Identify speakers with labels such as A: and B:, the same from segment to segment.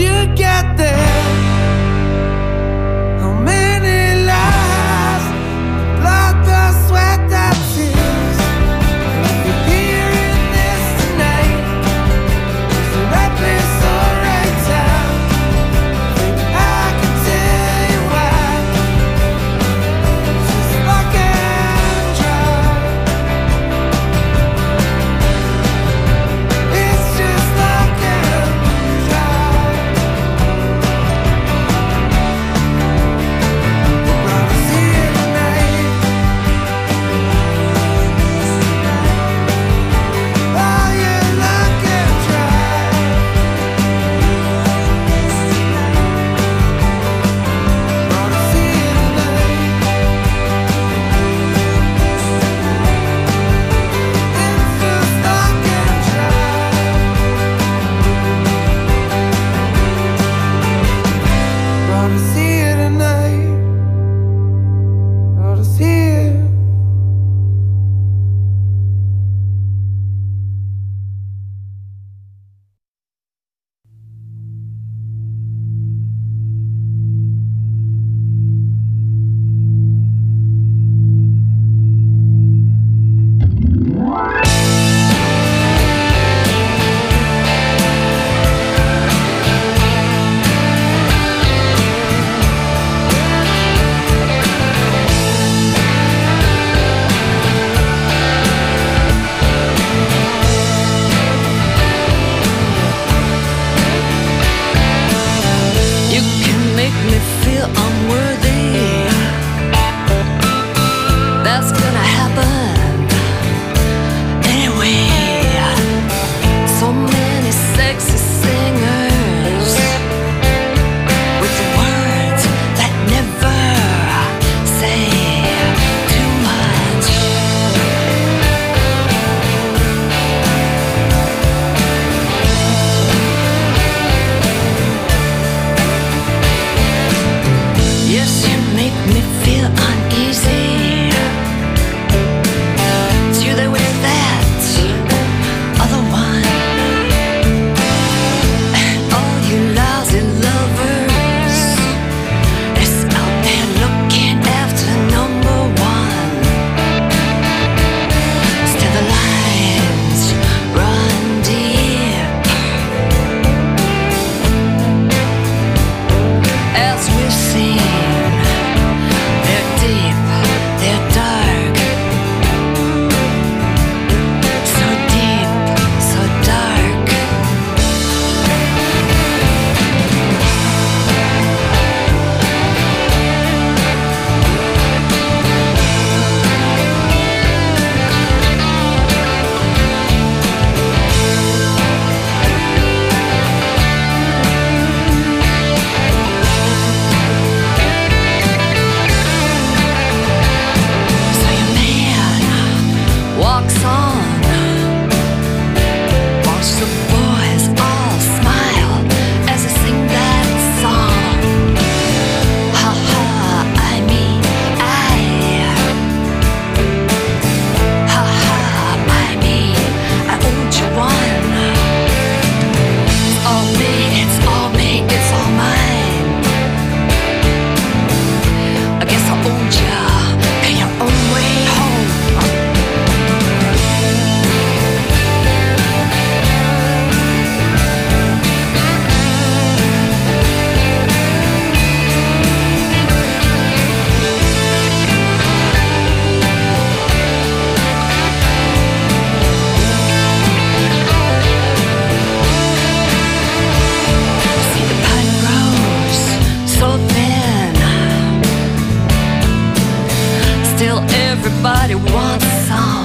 A: everybody wants some.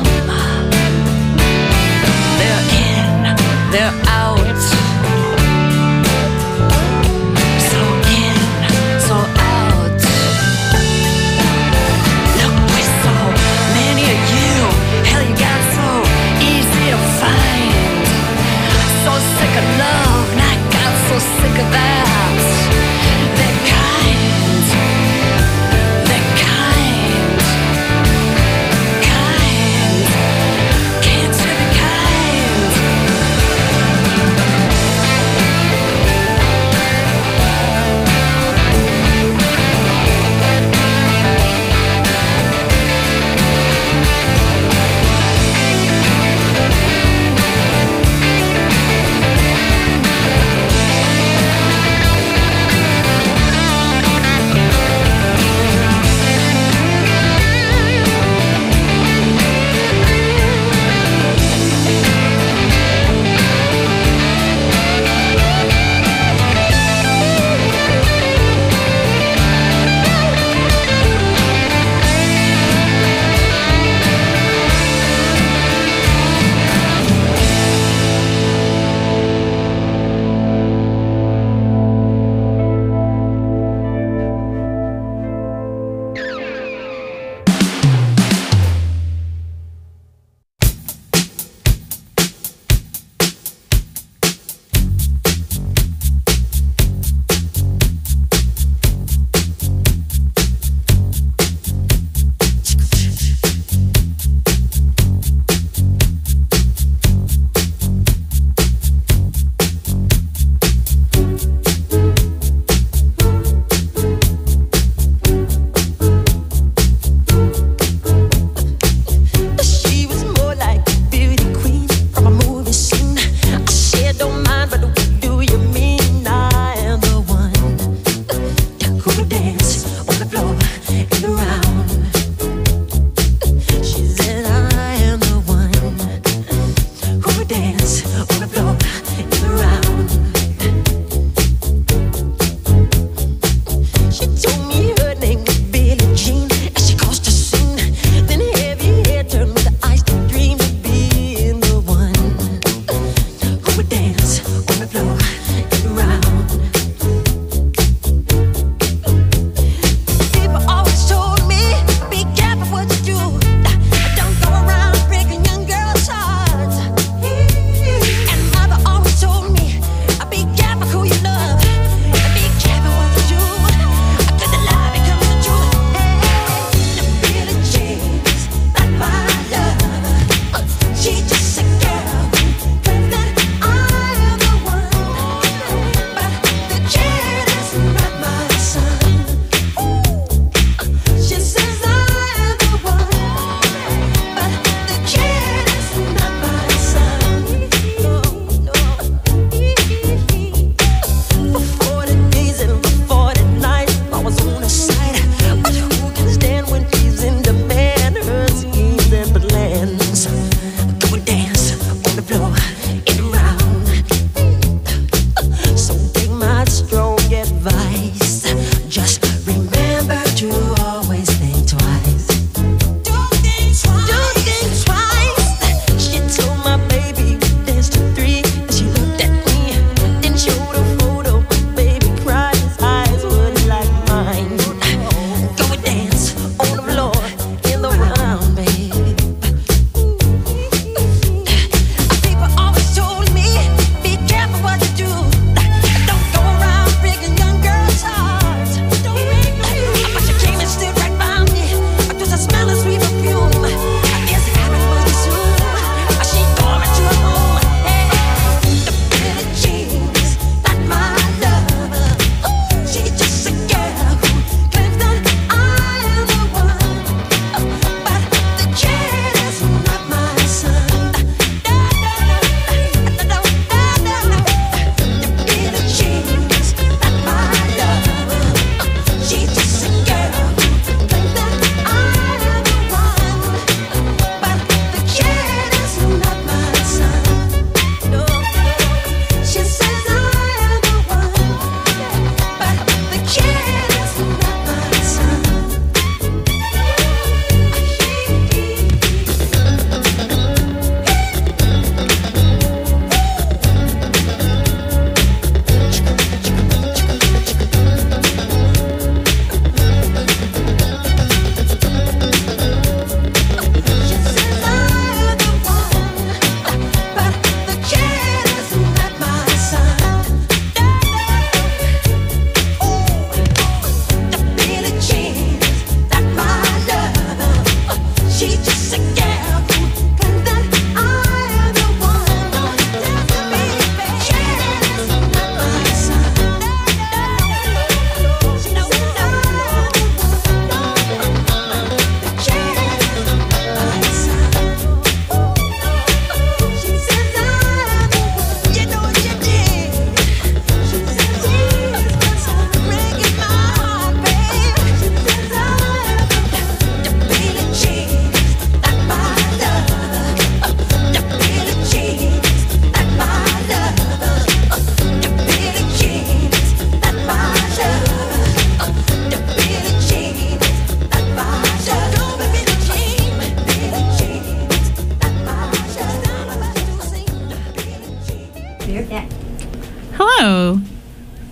A: They're in, they're out. So in, so out. Look, with so many of you, hell, you got so easy to find. So sick of love, and I got so sick of that.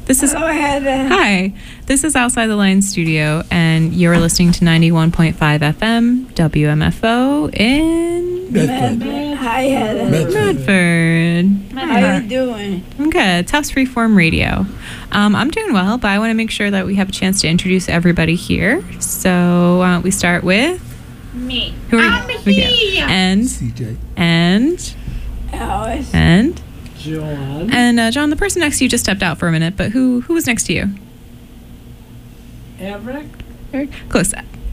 B: This is
C: Hello, Heather.
B: Hi. This is Outside the Lines Studio, and you're listening to 91.5 FM WMFO in
C: Medford. Hi, Heather.
B: Medford.
C: How you doing?
B: I'm good. Tufts Freeform Radio. I'm doing well, but I want to make sure that we have a chance to introduce everybody here. So why don't we start with
D: me.
B: Who are
D: I'm
B: you?
D: here.
B: And
E: CJ.
B: and
C: Alice.
B: and
E: John.
B: and John, the person next to you just stepped out for a minute, but who was next to you?
E: Eric.
B: Very close.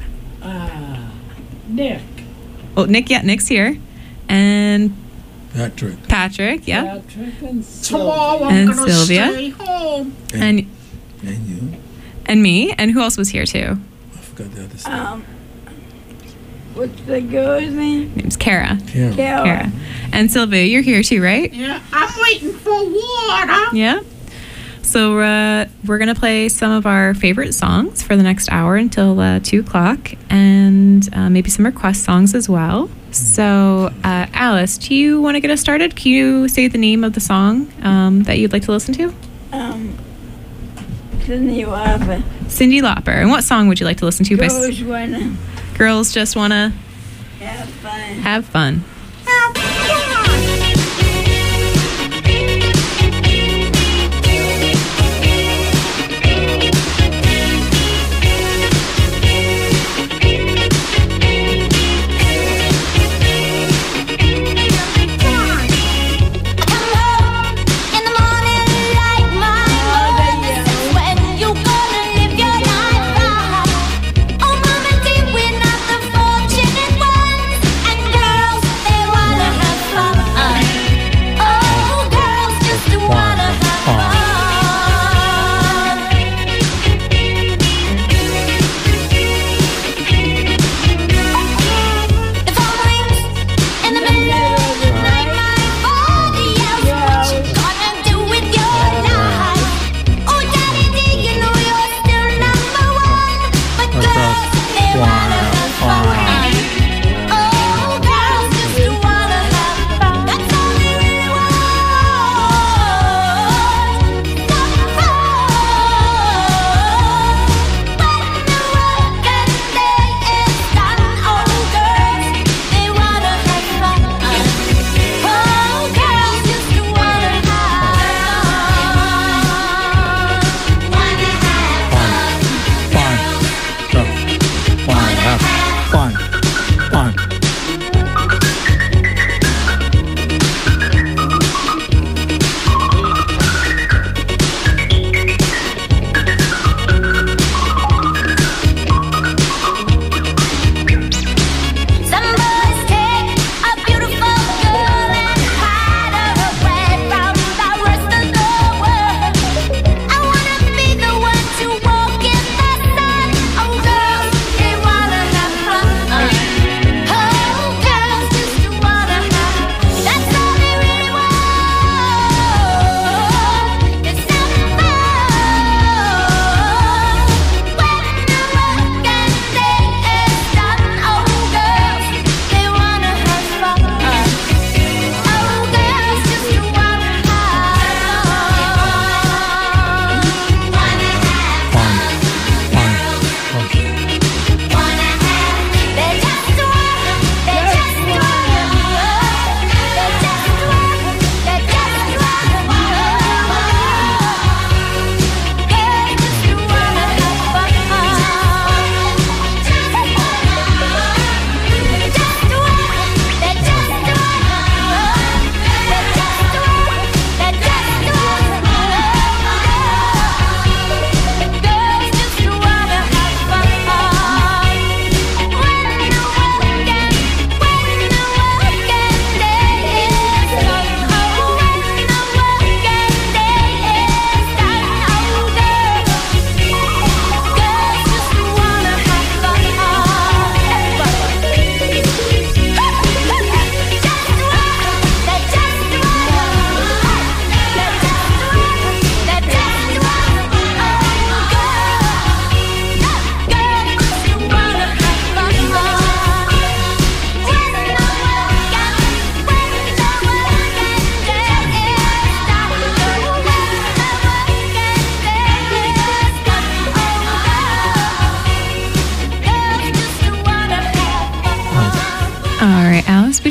E: Nick.
B: Well, Nick, yeah, Nick's here, and
E: Patrick.
B: yeah,
E: Patrick and
D: Tomorrow
E: Sylvia.
D: I'm
B: And
D: gonna
B: Sylvia.
D: stay home.
B: and
E: you.
B: and me, and who else was here too?
E: I forgot the other stuff.
C: What's the girl's name?
B: Name's Kara.
E: Karen.
B: Kara. And Sylvia, you're here too, right?
D: Yeah, I'm waiting for water.
B: Yeah. So we're going to play some of our favorite songs for the next hour until 2 o'clock, and maybe some request songs as well. So, Alice, do you want to get us started? Can you say the name of the song that you'd like to listen to?
C: Cindy Lauper.
B: Cyndi Lauper. And what song would you like to listen to?
C: Girls wanna
B: Girls Just Want to
C: have fun.
B: Have Fun.
D: Have fun.
F: Fortunate ones, and girls,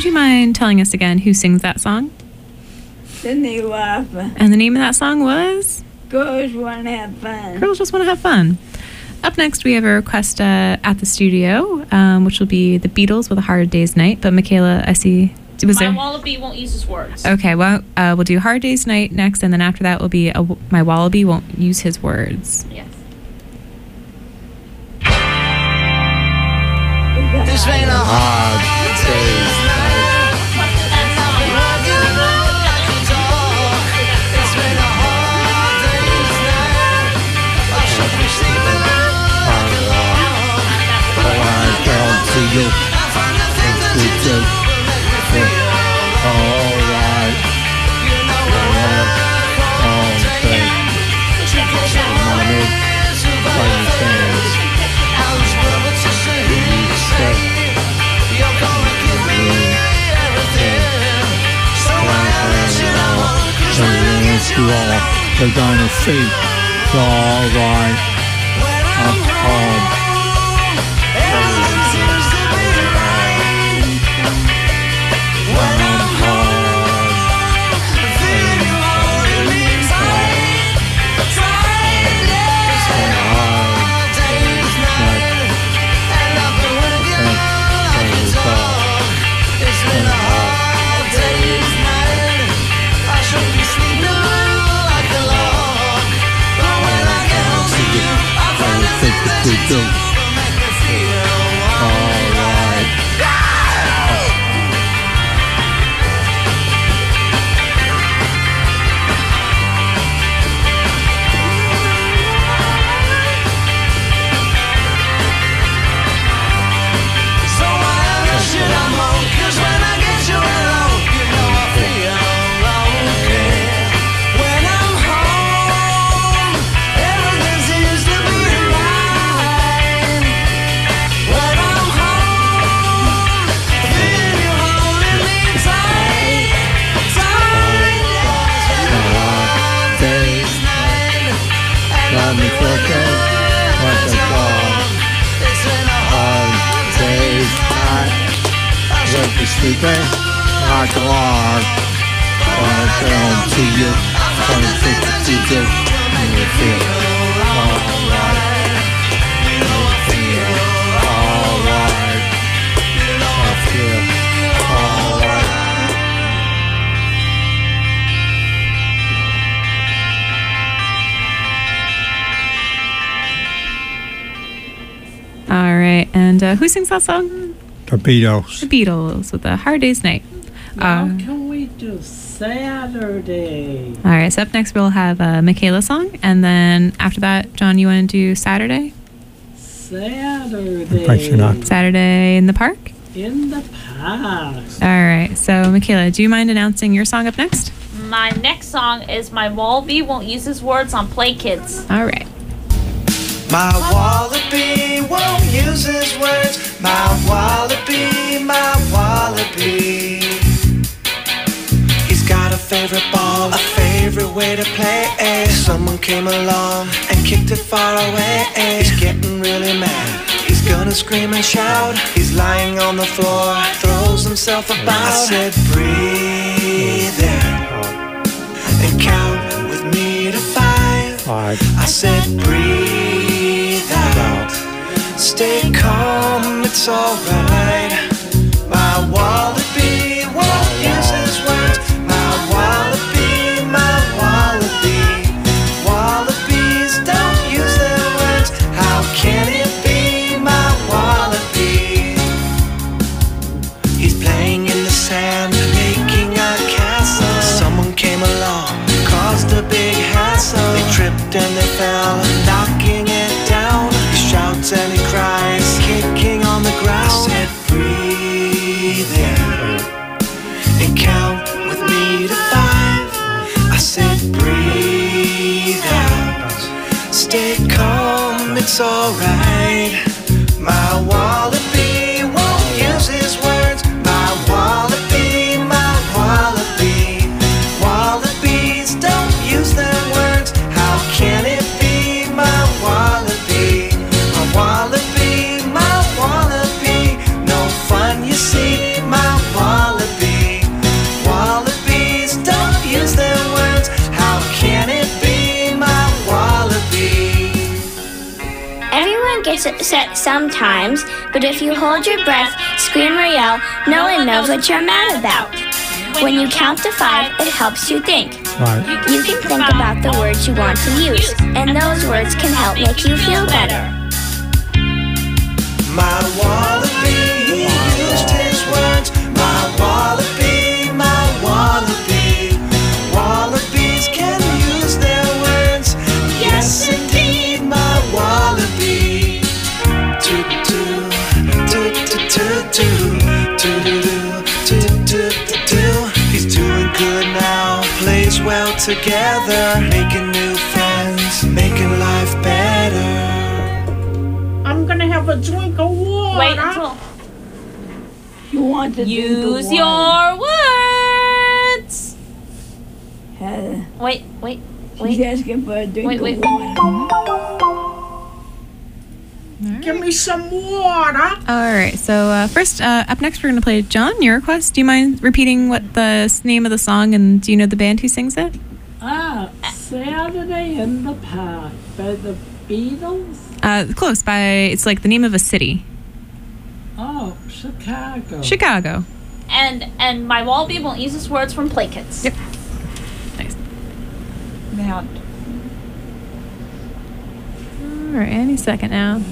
B: would you mind telling us again who sings that song?
C: Cindy Lauper.
B: And the name of that song was?
C: Girls want to have fun.
B: Girls Just Want to Have Fun. Up next, we have a request at the studio, which will be the Beatles with A Hard Day's Night. But Michaela, I see...
F: My Wallaby Won't Use His Words.
B: Okay, well, we'll do Hard Day's Night next, and then after that will be My Wallaby Won't Use His Words.
F: Yes.
A: This ain't a hard day's night. It's been a hard day's night. I should be sleeping
E: Down to you. All right. They're gonna see. It's all right. I'm home. We do. All right.
A: So whatever shit I'm on, 'cause when I get you alone, you know I feel okay. When I'm home, everything seems to be right. When I'm home, feel you holding me tight, tight. Day's night,
E: Got me fucking like a dog.
A: it's been a
E: Hard day's night. Let me sleeping like a log. Wanna down to you. 150 to you. And you feel all right. You feel all right. I feel all right.
B: All right, and who sings that song?
E: The Beatles.
B: The Beatles with A Hard Day's Night.
G: Now can we do Saturday?
B: All right, so up next we'll have a Michaela song, and then after that, John, you want to do Saturday?
G: Saturday.
B: Saturday in the park?
G: In the past.
B: All right, so Michaela, do you mind announcing your song up next?
F: My next song is My Wallaby Won't Use His Words on Play Kids.
B: All right.
A: My wallaby won't use his words. My wallaby, my wallaby. He's got a favorite ball, a favorite way to play. Someone came along and kicked it far away. He's getting really mad. He's gonna scream and shout. He's lying on the floor, throws himself about. I said, breathe in and count with me to 5. I said, breathe out. Stay calm, it's alright. My wallaby won't use his words. My wallaby, my wallaby. Wallabies don't use their words. How can it be my wallaby? He's playing in the sand, making a castle. Someone came along, caused a big hassle. They tripped and they fell, knocking it down. He shouts and he cries, kicking on the ground. I said, breathe in and count with me to 5. I said, breathe out. Stay calm, it's alright. My wallaby won't use his words. My wallaby, my wallaby. Wallabies don't use their words. How can it be my wallaby? My wallaby, my wallaby. No fun, you see, my wallaby.
H: gets upset sometimes, but if you hold your breath, scream or yell, no one knows what you're mad about. When you count to 5, it helps you think.
E: Right.
H: You can think about the words you want to use, and those words can help make you feel better.
A: My wallaby, he used his words. My wallaby, my wallaby. Wallabies can use their words. Yes, indeed, my wallaby. Toot toot, toot toot toot toot, toot toot toot toot. He's doing good now, plays well together, making new friends, making life better.
D: I'm gonna have a drink of water.
F: Wait until
C: You want to
F: use your words. Wait.
C: She's asking for a drink
F: Wait.
C: of water.
D: Give me some water.
B: All right. So first, up next, we're going to play John, your request. Do you mind repeating what the name of the song, and do you know the band who sings it?
G: Saturday in the Park by the Beatles.
B: Close by. It's like the name of a city.
G: Oh, Chicago.
B: Chicago.
F: And my wallaby won't use his words from Play Kids.
B: Yep. Nice.
F: Now,
B: All right. Any second now.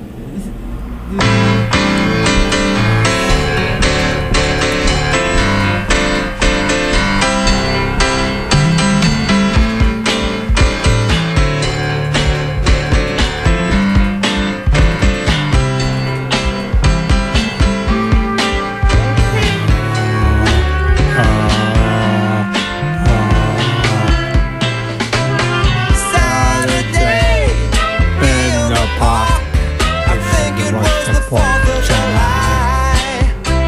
A: Saturday
E: In the park.
A: I think it was the 4th of July.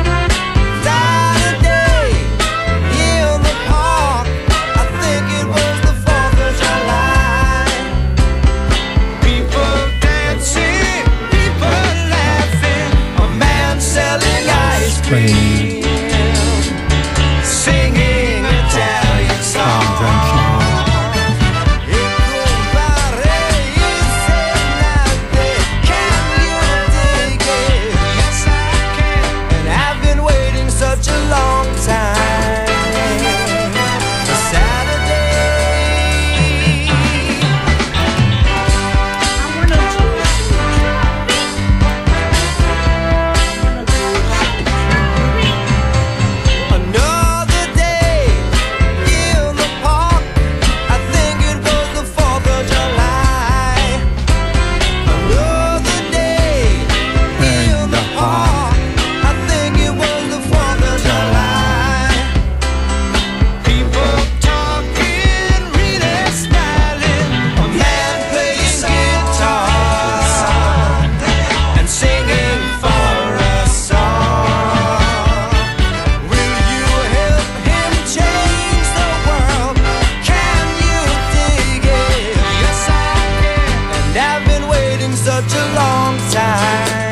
A: Saturday in the park. I think it was the 4th of July. People dancing, people laughing, a man selling ice cream, singing Italian songs. Such a long time. A Saturday.
D: I wanna do
A: Another day in the park. I think it was the 4th of July. Another day in the park. I think it was the 4th of July. People talking, really smiling. A man plays guitar and singing for a song. Will you help him change the world? Can you dig it? Yes, I can. And I've been waiting such a long time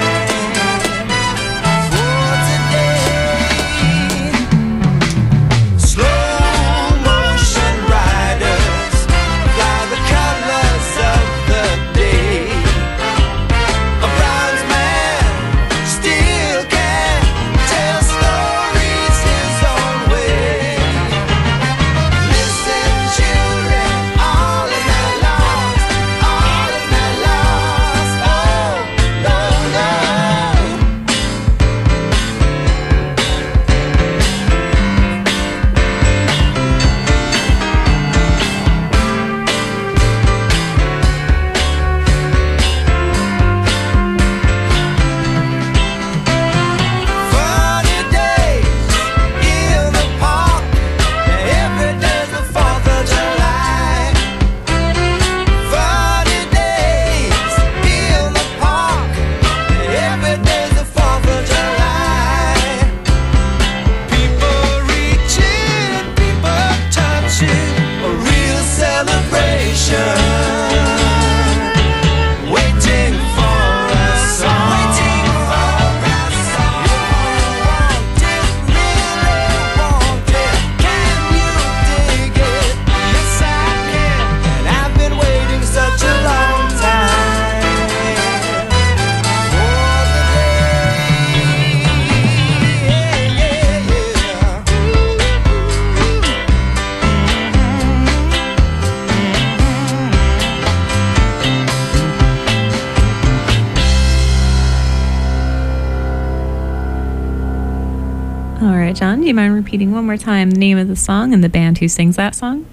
A: for today. Slow motion riders fly the colors of the day. A bronze man still can tell stories his own way. Listen, children, all is not lost, all is not lost. Oh,
B: right, John, do you mind repeating one more time the name of the song and the band who sings that song?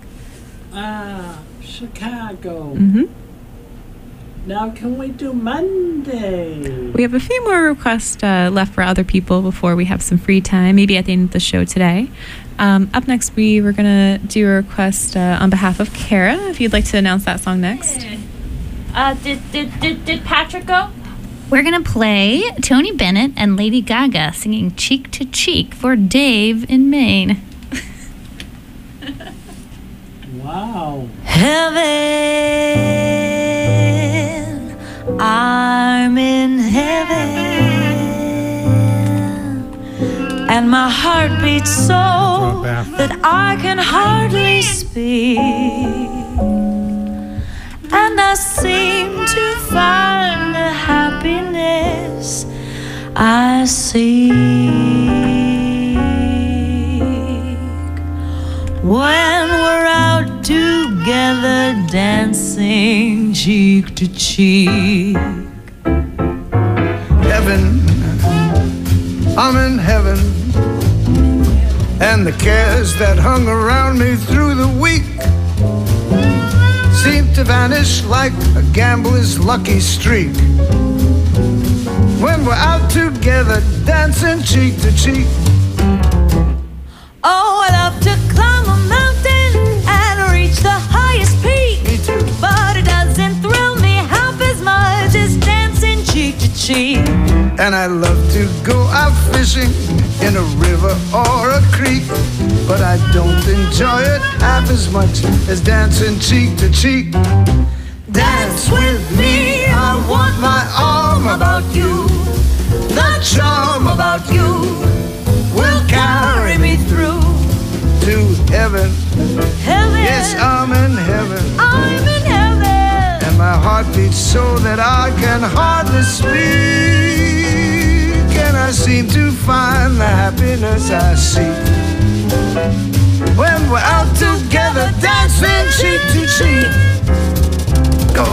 G: Chicago.
B: Mm-hmm.
G: Now can we do Monday?
B: We have a few more requests left for other people before we have some free time, maybe at the end of the show today. Up next, we were going to do a request on behalf of Kara, if you'd like to announce that song next.
F: Did Patrick go?
I: We're going to play Tony Bennett and Lady Gaga singing Cheek to Cheek for Dave in Maine.
G: Wow.
A: Heaven, I'm in heaven, and my heart beats so that I can hardly speak, and I seem to find the happiness I seek when we're out together dancing cheek to cheek.
J: Heaven, I'm in heaven, and the cares that hung around me through the week seem to vanish like a gambler's lucky streak when we're out together dancing cheek to cheek.
A: Oh, I love to climb a mountain and reach the highest peak.
J: Me too.
A: But it doesn't thrill me half as much as dancing cheek to cheek.
J: And I love to go out fishing in a river or a creek, but I don't enjoy it half as much as dancing cheek to cheek. Dance with me, I want my arm about you. The charm about you will carry me through to heaven.
A: Heaven,
J: Yes, I'm in heaven,
A: I'm in heaven.
J: and my heart beats so that I can hardly speak, and I seem to find the happiness I seek when we're out together dancing cheek to cheek. Go.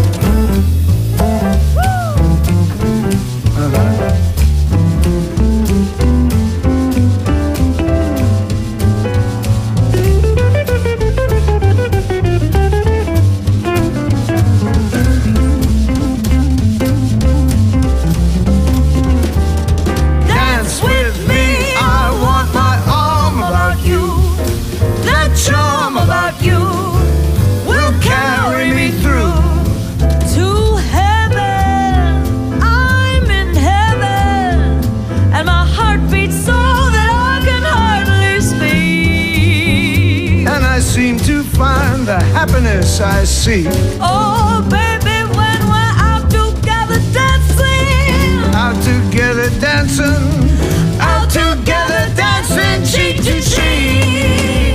J: Dance with me, I want my arm about you. The charm about you will carry me through
A: To heaven, I'm in heaven, and my heart beats so that I can hardly speak.
J: and I seem to find the happiness I seek
A: Oh, baby, when we're out together dancing,
J: out together dancing, out together dancing cheek to cheek.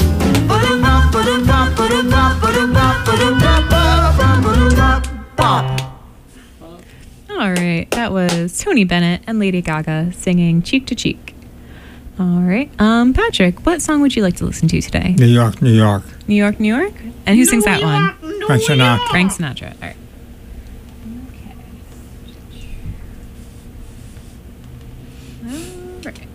B: All right, that was Tony Bennett and Lady Gaga singing Cheek to Cheek. All right, Patrick, what song would you like to listen to today?
E: New York, New York.
B: New York, New York? And who sings that one?
E: Frank Sinatra.
B: Frank Sinatra. All right. All right.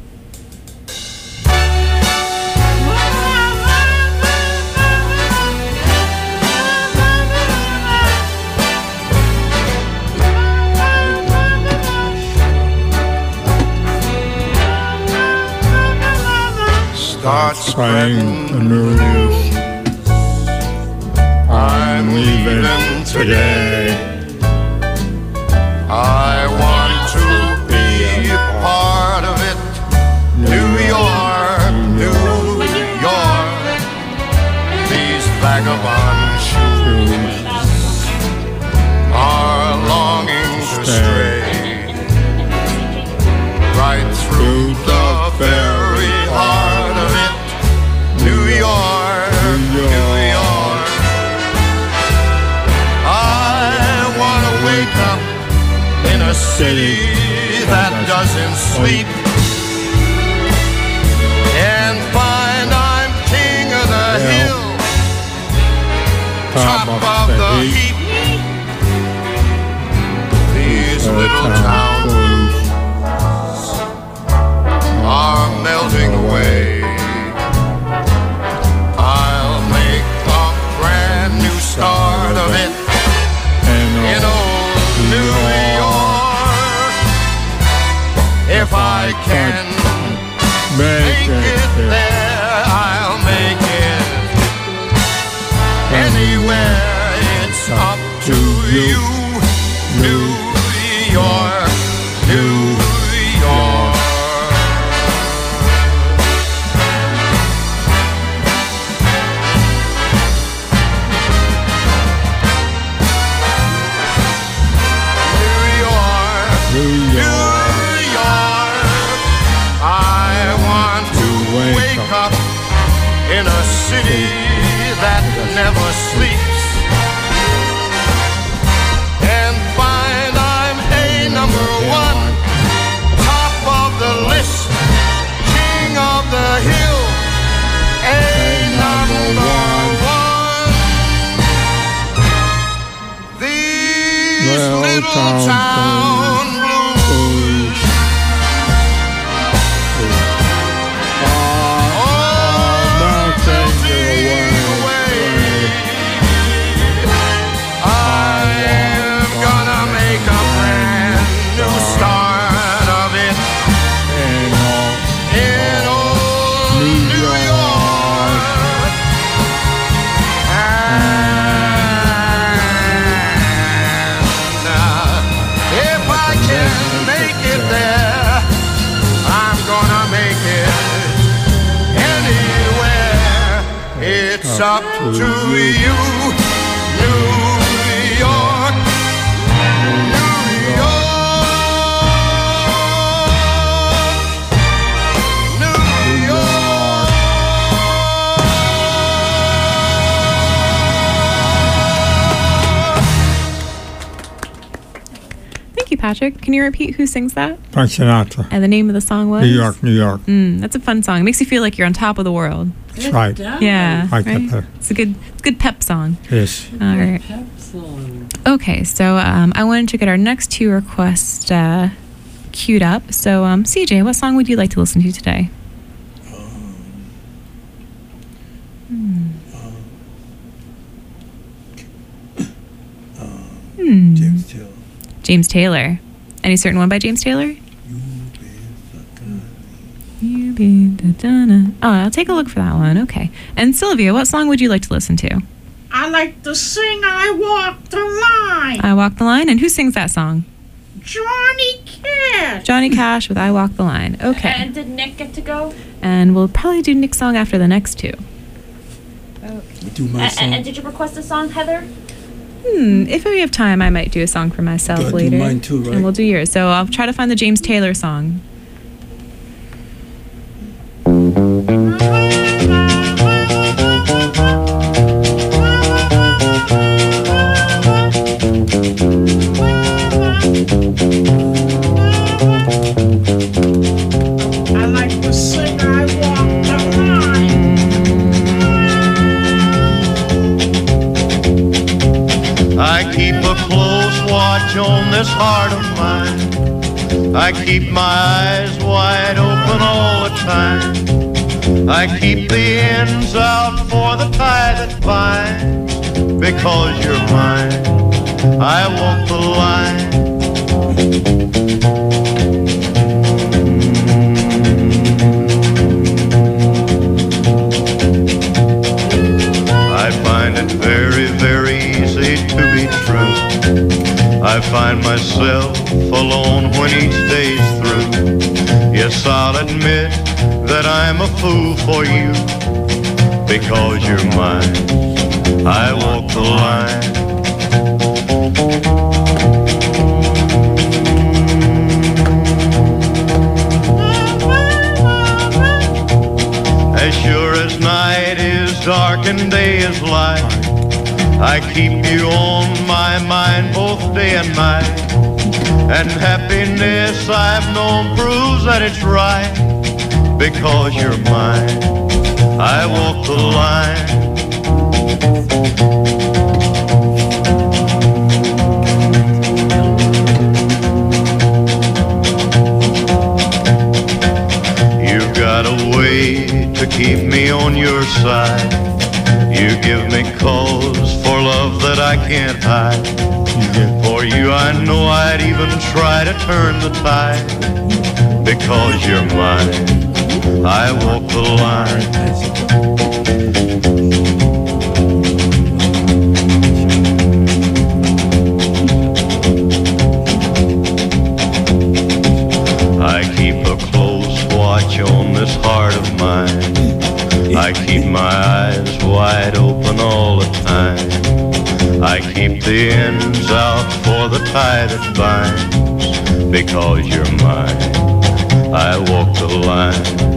J: Start
E: Spreading the news. I'm leaving today.
K: I want to be a part of it. New York, New York. These vagabond shoes are longing to stray right through the very heart of it. New York, New York. I want to wake up in a city that doesn't sleep and find I'm king of the hill, top of the heap. These little towns are to you, New York, New York. New York, I want to wake up in a city that never sleeps and find I'm number one, top of the list, king of the hill, number one. These little town blues up to you, New York, New York, New York.
B: Thank you, Patrick. Can you repeat who sings that?
E: Frank Sinatra.
B: And the name of the song was?
E: New York, New York.
B: That's a fun song. It makes you feel like you're on top of the world.
E: That's right.
B: Yeah.
E: Like
B: right?
E: that.
B: It's a good pep song.
E: Yes.
B: All right.
G: Pep song.
B: Okay, so I wanted to get our next two requests queued up. So, CJ, what song would you like to listen to today?
L: James Taylor.
B: James Taylor. Any certain one by James Taylor? Oh, I'll take a look for that one. Okay. And Sylvia, what song would you like to listen to?
D: I like to sing I Walk the Line.
B: I Walk the Line. And who sings that song?
D: Johnny Cash.
B: Johnny Cash with I Walk the Line. Okay.
F: And did Nick get to go?
B: And we'll probably do Nick's song after the next two.
L: Do my song.
F: And did you request a song, Heather?
B: If we have time, I might do a song for myself
L: Gotta do
B: later.
L: mine too, right?
B: And we'll do yours. So I'll try to find the James Taylor song.
D: I like to sing I Walk the Line.
K: I keep a close watch on this heart of mine. I keep my eyes wide open all the time. I keep the ends out for the tie that binds. Because you're mine, I walk the line. I find it very, very easy to be true. I find myself alone when each day's through. Yes, I'll admit that I'm a fool for you. Because you're mine, I walk the line. As sure as night is dark and day is light, I keep you on my mind both day and night. And happiness I've known proves that it's right. Because you're mine, I walk the line. You've got a way to keep me on your side. You give me cause for love that I can't hide. For you I know I'd even try to turn the tide. Because you're mine, I walk the line. sends out for the tie that binds. Because you're mine, I walk the line.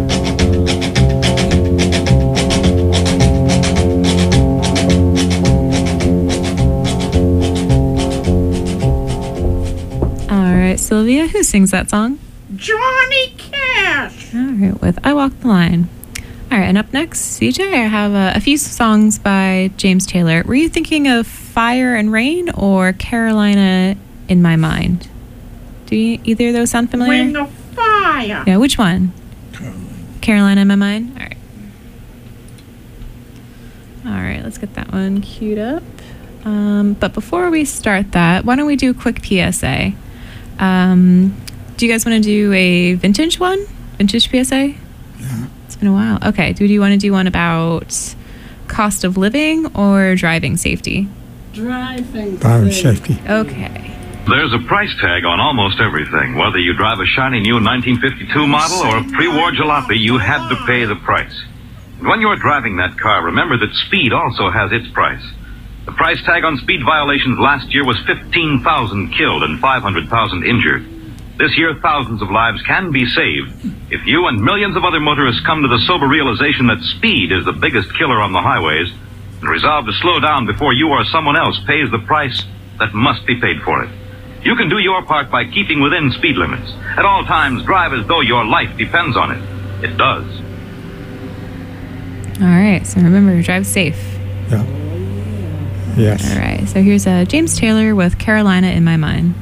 B: All right, Sylvia, who sings that song?
D: Johnny Cash.
B: All right, with I Walk the Line. All right, and up next, CJ, I have a few songs by James Taylor. Were you thinking of Fire and Rain or Carolina in My Mind? Do either of those sound familiar?
D: Ring of Fire.
B: Yeah, which one? Carolina in My Mind? All right. All right, let's get that one queued up. But before we start that, why don't we do a quick PSA? Do you guys want to do a vintage one? Vintage PSA?
L: Yeah.
B: It's been a while. Okay, do you want to do one about cost of living or driving safety?
G: Driving
L: safety.
B: Okay.
M: There's a price tag on almost everything. Whether you drive a shiny new 1952 model or a pre-war jalopy, you had to pay the price. And when you're driving that car, remember that speed also has its price. The price tag on speed violations last year was 15,000 killed and 500,000 injured. This year, thousands of lives can be saved if you and millions of other motorists come to the sober realization that speed is the biggest killer on the highways and resolve to slow down before you or someone else pays the price that must be paid for it. You can do your part by keeping within speed limits. At all times, drive as though your life depends on it. It does.
B: All right, so remember, drive safe.
L: Yeah. Yes.
B: All right, so here's James Taylor with Carolina in My Mind.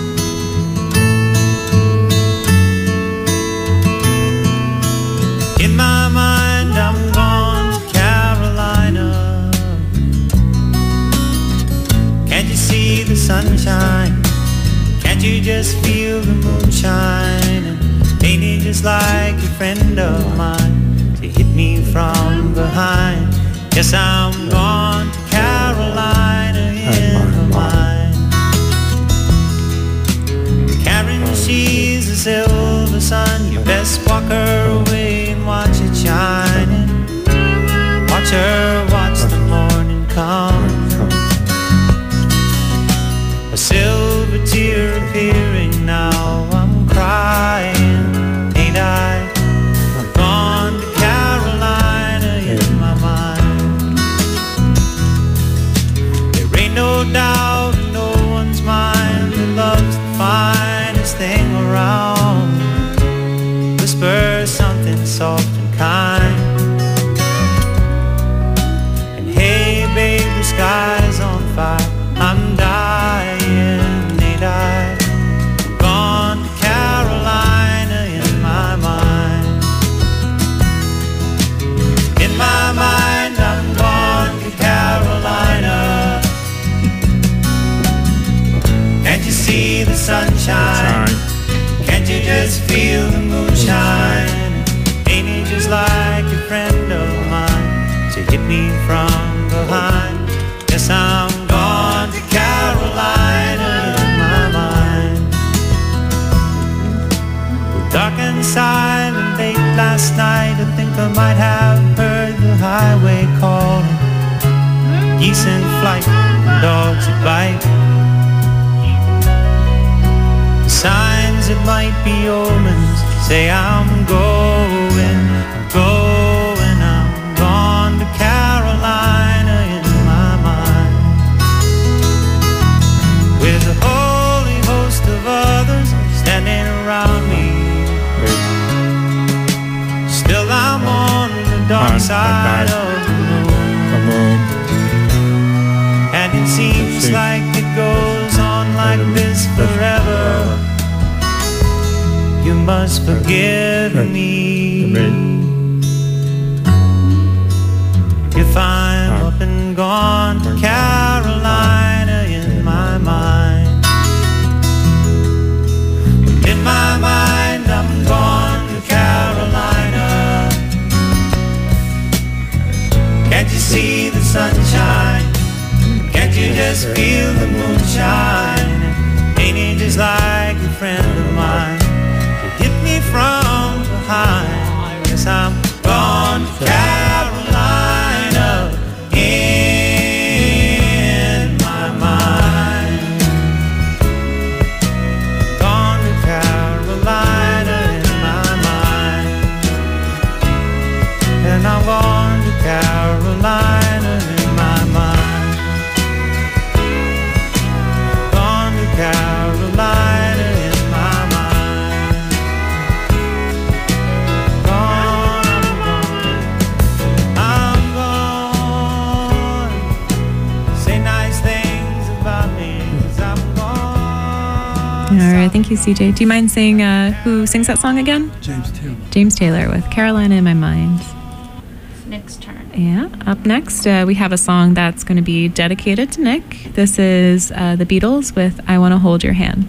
A: In my mind, I'm gone to Carolina. Can't you see the sunshine? Can't you just feel the moonshine? And ain't it just like a friend of mine to hit me from behind? Yes, I'm gone to Carolina in my mind. Karen, she's a silver sun. You best walk her away and watch it shining. Watch her watch the morning come. A silver tear appearing now. I'm crying, ain't I? I'm gone to Carolina in my mind. There ain't no doubt in no one's mind that love's the finest thing around. Whisper something soft and kind. And hey babe, the sky's on fire. I'm dying, ain't I? I'm gone to Carolina in my mind. In my mind, I'm gone to Carolina. Can't you see the sunshine? Can't you just feel the moonshine? Ain't it just like a friend of mine to hit me from behind? Yes, I'm gone to Carolina in my mind. Dark and silent late last night, I think I might have heard the highway calling. Geese in flight, dogs that bite. The signs that might be omens say I'm going, I'm gone to Carolina in my mind. With a holy host of others standing around me, still I'm on the dark side of the moon. And it seems like it goes on like this forever. You must forgive me if I'm up and gone to Carolina in my mind. In my mind, I'm gone to Carolina. Can't you see the sunshine? Can't you just feel the moonshine? Ain't it just like a friend of mine to hit me from behind? Yes, I'm gone to Carolina in my mind. Carolina in my mind. Gone, I'm gone. Say nice things about me, 'cause I'm gone.
B: All right, thank you, CJ. Do you mind saying who sings that song again?
L: James Taylor.
B: James Taylor with Carolina in My Mind.
F: Nick's turn.
B: Yeah, up next, we have a song that's going to be dedicated to Nick. This is the Beatles with I Want to Hold Your Hand.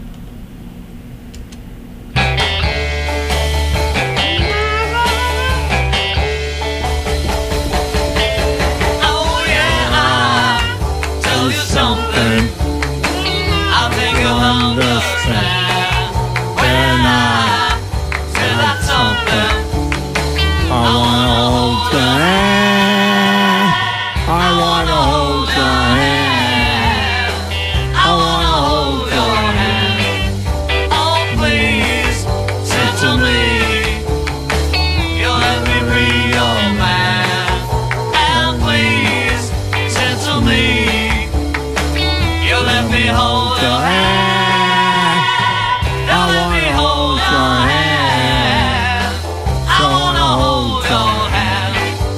A: Oh yeah, I'll tell you something. I think you'll understand when I say that something.
E: I wanna hold your hand. I wanna hold your hand.
A: I wanna hold your hand. Oh please, say to me, you'll let me be your man. And please, say to me, you'll let me hold your hand. You'll let me hold your hand. I wanna hold your hand.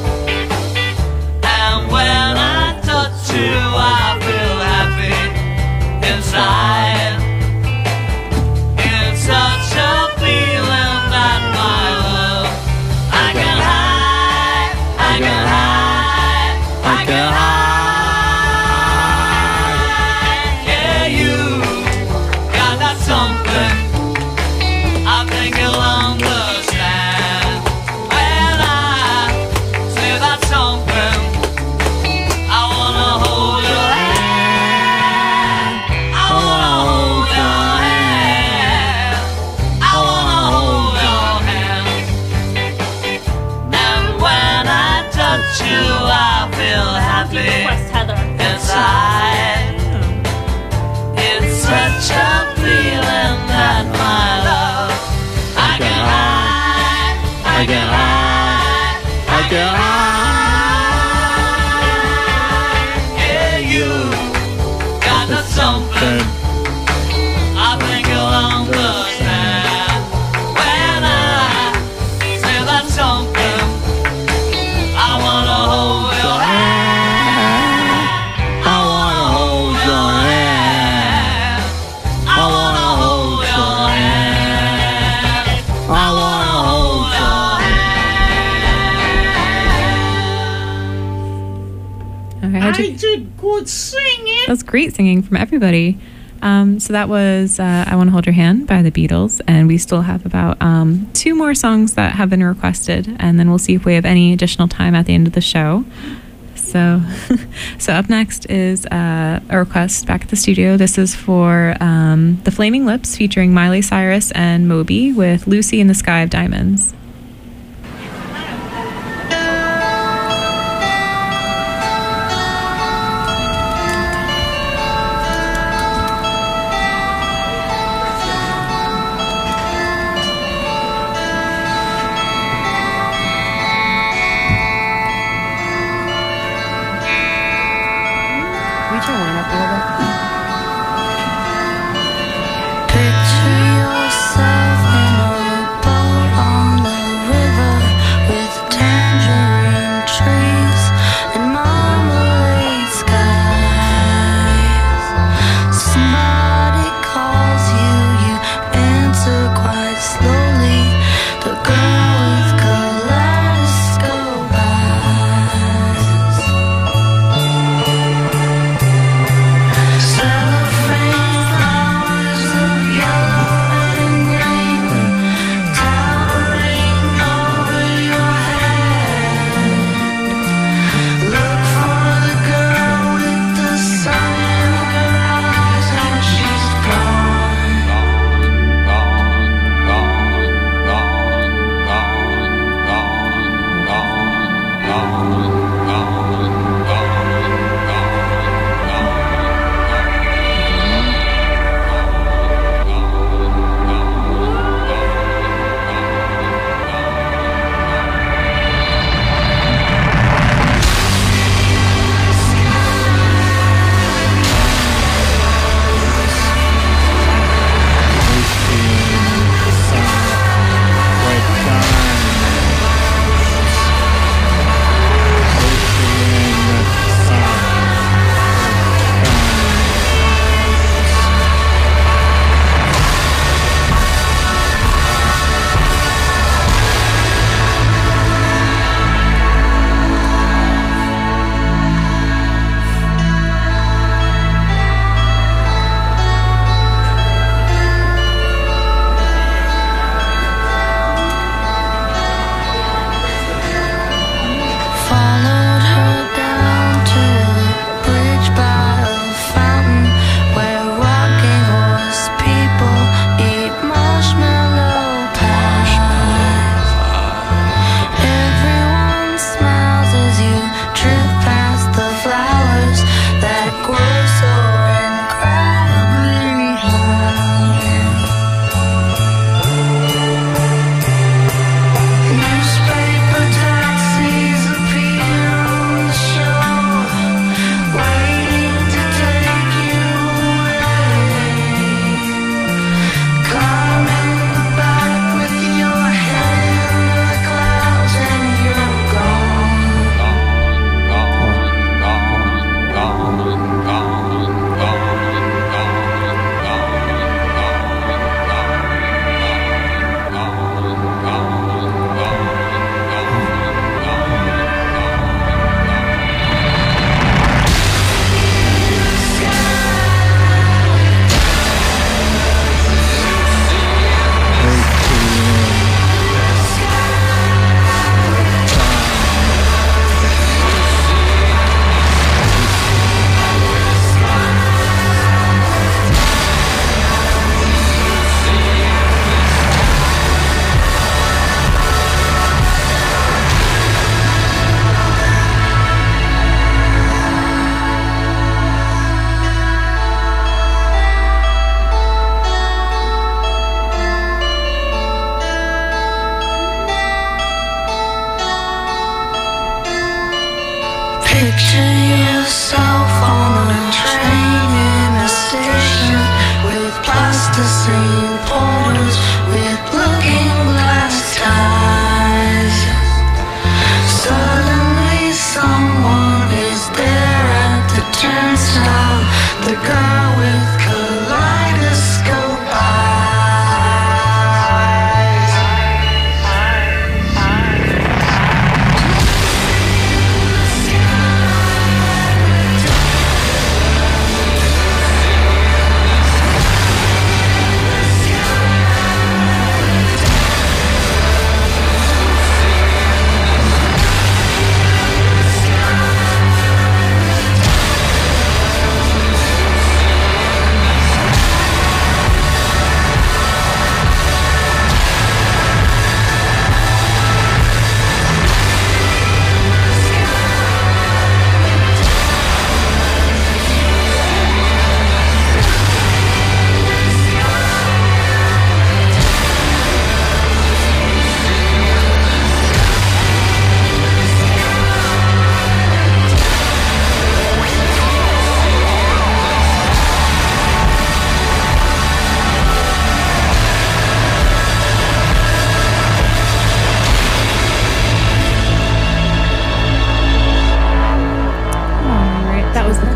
A: And when I touch you, I feel happy inside. It's such a feeling that my love I can hide, I can hide, I can hide. Yeah, you got that something. I think you'll understand when I say that something. I wanna hold your hand. I wanna hold your hand. I wanna hold your hand. And when I touch you, I feel happy inside. It's such a feeling that my love I can hide, I can hide, I can hide. Yeah, you got that something. I think you'll understand when I say that something. I wanna hold your hand. I wanna hold your hand. I wanna hold your hand. I wanna hold your
B: All right, how'd
D: I
B: you-
D: did good singing.
B: That was great singing from everybody. So that was I Want to Hold Your Hand by the Beatles. And we still have about 2 more songs that have been requested. And then we'll see if we have any additional time at the end of the show. So up next is a request back at the studio. This is for The Flaming Lips featuring Miley Cyrus and Moby with Lucy in the Sky of Diamonds.
N: Reach your line up a little bit.
A: Picture yourself in a boat on the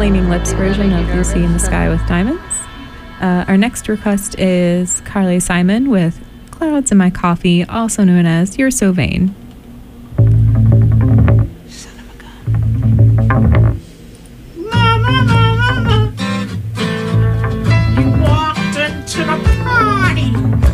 B: Flaming Lips version of Lucy in the Sky with Diamonds. Our next request is Carly Simon with Clouds in My Coffee, also known as You're So Vain.
D: You walked into the party.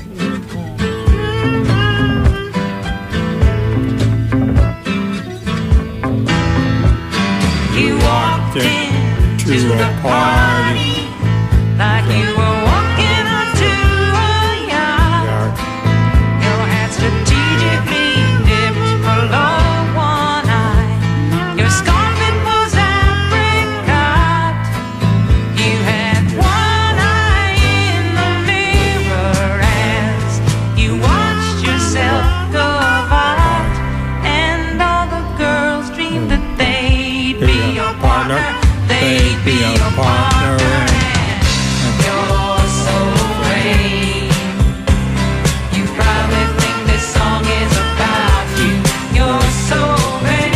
E: You walked into a party
A: like you were walking onto a yacht. Your hat strategically dipped below one eye. Your scarf it was apricot. You had one eye in the mirror as you watched yourself go apart. And all the girls dreamed that they'd be your partner. They'd be your partner. You're so vain. You probably think this song is about you. You're so vain.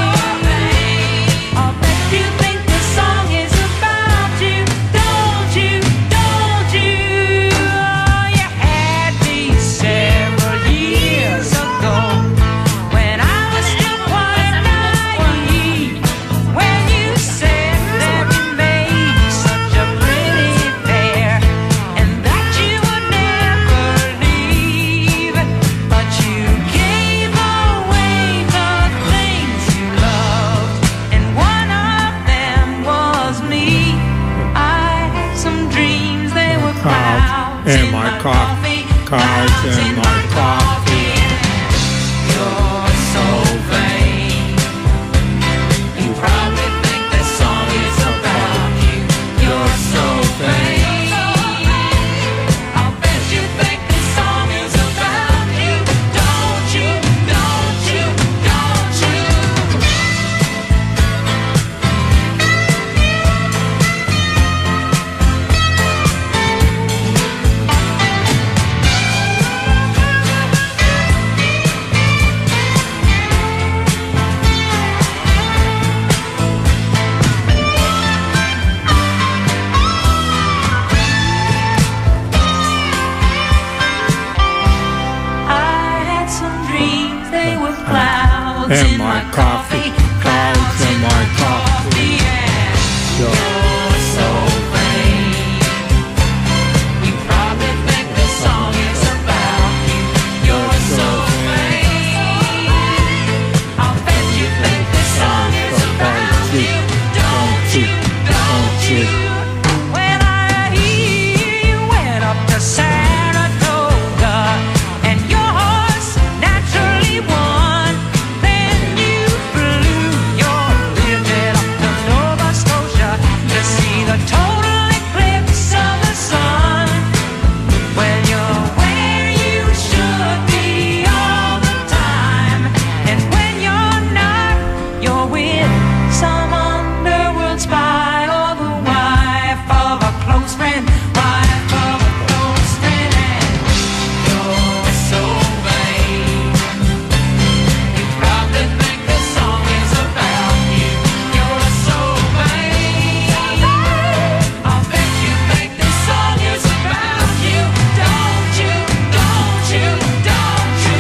A: I'll bet you think this song is about you. Don't you? Don't you? Oh, you had me several years ago when I was still quite naive. When you said that we made such a pretty pair and that you would never leave, but you gave away the things you loved, and one of them was me. I had some dreams, they were clouds
E: in my coffee, clouds in my coffee.
A: You're so vain. You probably think this song is about you. You're so vain. I'll bet you think this song is about you. Don't you? Don't you? Don't you? I had some dreams, they were clouds
E: In my coffee, clouds in my coffee.
A: You're so vain. You probably think this song is about you. You're so vain. I'll bet you think this song is about you. Don't you? Don't you? When I hear you went up to Saratoga and your horse naturally won, then you flew your Limited up to Nova Scotia to see the total eclipse of the sun. When you're where you should be all the time, and when you're not, you're with some underworld spy or the wife of a close friend, wife of a close friend, and you're so vain. You probably think this song is about you. You're so vain. I'll bet you think this song is about you. Don't you? Don't you? Don't you?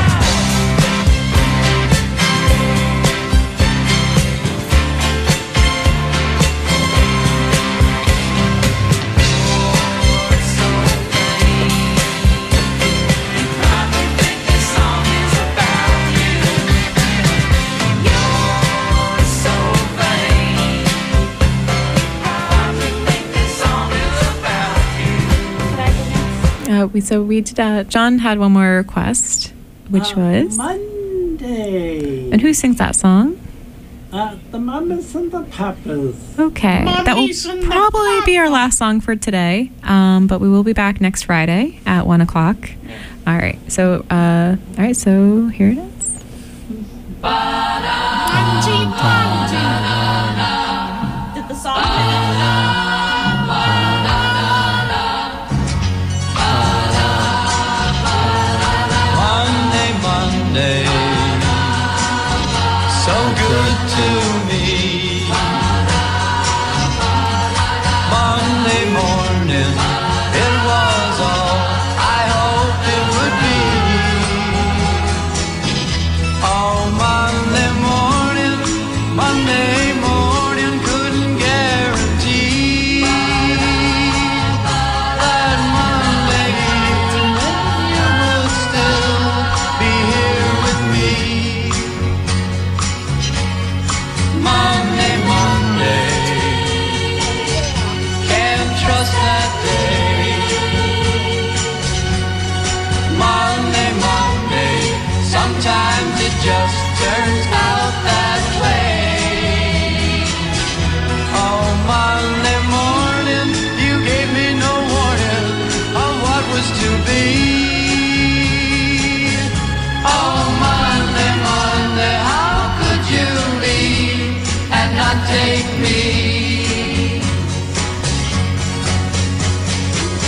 B: We did. John had one more request, which was.
G: Monday.
B: And who sings that song?
G: The Mamas and the Papas.
B: Okay, that will probably be our last song for today. But we will be back next Friday at 1 o'clock. All right. So, So here it is.
F: Did the song finish?
A: Monday, so good to me.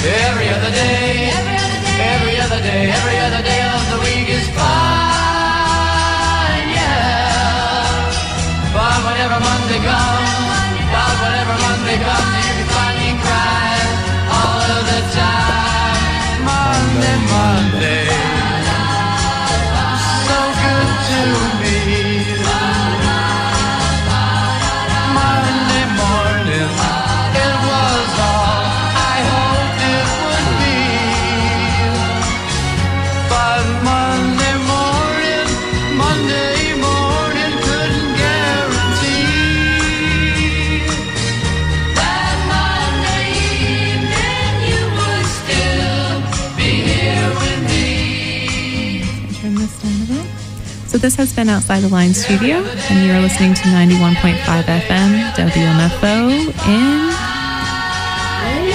A: Every other day, every other day, every other day of the week is fine, yeah. But whenever Monday comes, you can find me crying all of the time. Monday, so good to me. Monday morning, it was all I hoped it would be. But Monday morning couldn't guarantee that Monday evening you would still be here with me.
B: Turn this down a bit. So this has been Outside the Line Studio, and you're listening to 91.5 FM WMFO in